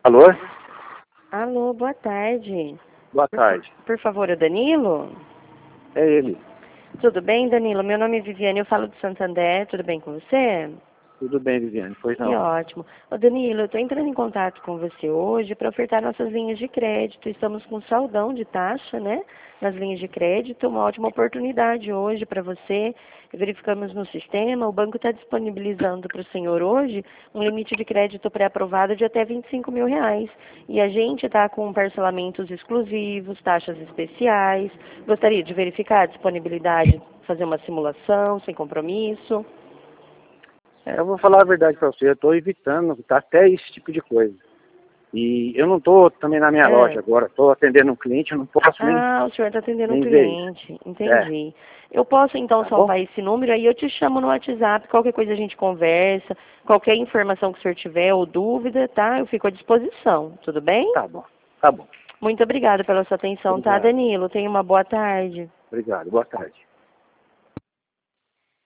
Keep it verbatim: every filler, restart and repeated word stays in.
Alô? Alô, boa tarde. Boa tarde. Por, por favor, o Danilo? É ele. Tudo bem, Danilo? Meu nome é Viviane, eu falo de Santander. Tudo bem com você? Tudo bem, Viviane? Pois Que não. ótimo. Ô, Danilo, eu estou entrando em contato com você hoje para ofertar nossas linhas de crédito. Estamos com saldão de taxa, né? Nas linhas de crédito. Uma ótima oportunidade hoje para você. Verificamos no sistema, o banco está disponibilizando para o senhor hoje um limite de crédito pré-aprovado de até vinte e cinco mil reais. E a gente está com parcelamentos exclusivos, taxas especiais. Gostaria de verificar a disponibilidade, fazer uma simulação sem compromisso. É, eu vou falar a verdade para você, eu estou evitando tá, até esse tipo de coisa. E eu não estou também na minha É. loja agora, estou atendendo um cliente, eu não posso nem, Ah, o senhor está atendendo um nem ver isso. cliente. É, Entendi. Eu posso, então, tá bom? salvar esse número, aí eu te chamo no WhatsApp, qualquer coisa a gente conversa, qualquer informação que o senhor tiver ou dúvida, tá? Eu fico à disposição, tudo bem? Tá bom, tá bom. Muito obrigada pela sua atenção, tá, Obrigado, Danilo? Tenha uma boa tarde. obrigado. Boa tarde.